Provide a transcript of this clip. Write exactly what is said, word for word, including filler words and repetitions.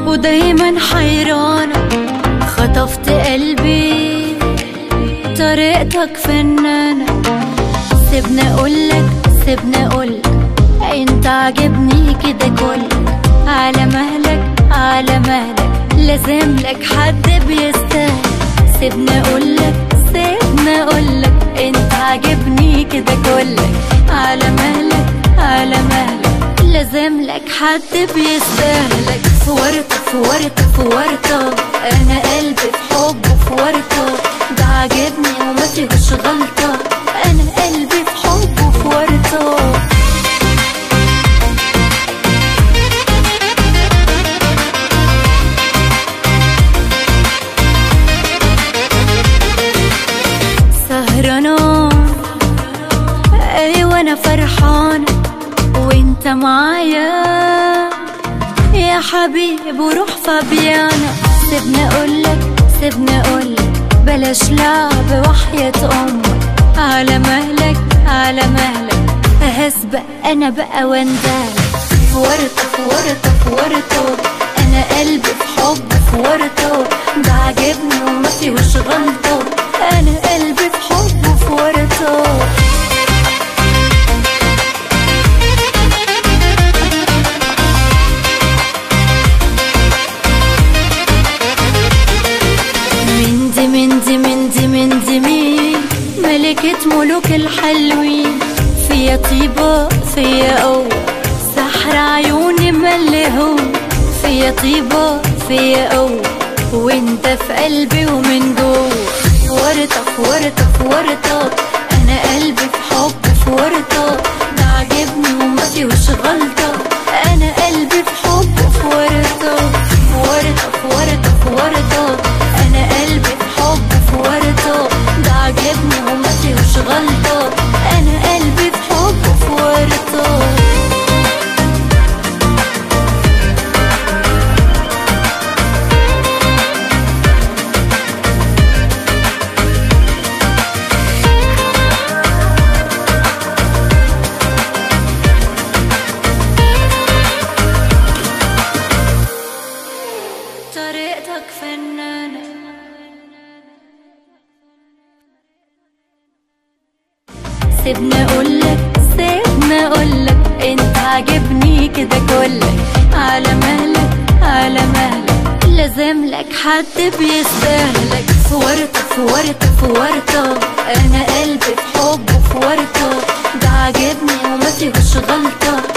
ودايما حيرانة، خطفت قلبي طريقتك فنانة. سيبني اقولك سيبني اقولك انت عاجبني كده كلك، على مهلك على مهلك لازم لك حد بيستاهل. سيبني اقولك سيبني اقولك انت عاجبني كده كلك، على مهلك على مهلك لازم لك حد بيستاهلك. في ورطة في ورطة في ورطة، انا قلبي في حبه في ورطة، ده عاجبني وما فيهوش غلطة، انا قلبي في حبه في ورطة. سهرانة ايوه انا فرحانة وانت معايا يا حبيب وروح فابيانا. سيبني اقولك سيبني اقولك بلاش لعب وحياة امك، على مهلك على مهلك هسبق انا بقى واندالك. في ورطة في ورطة في ورطة، انا قلبي في حب في ورطة، ده عاجبني وما فيهوش غلطة، انا قلبي في حب في ورطة. مندي مندي مندي مندي مين ملكة ملوك الحلوين، فيا طيبة فيا قوة سحر عيوني ملهون، فيا طيبة فيا قوة وانت في قلبي ومن جوه. في ورطة في ورطة في ورطة، انا قلبي في حب في ورطة، ده عاجبني وما فيهوش غلطة، انا قلبي في حب في ورطة. في ورطة في ورطة في ورطة، انا قلبي في حب في ورطة، ده عاجبني وما فيهوش غلطة، انا قلبي في حب في ورطة. طريقتك فنانة. سيبني اقولك سيبني اقولك انت عاجبني كده كلك، على مهلك على مهلك لازم لك حد بيستاهلك. في ورطة في ورطة في ورطة، انا قلبي في حبه في ورطة، ده عاجبني وما فيهوش غلطة،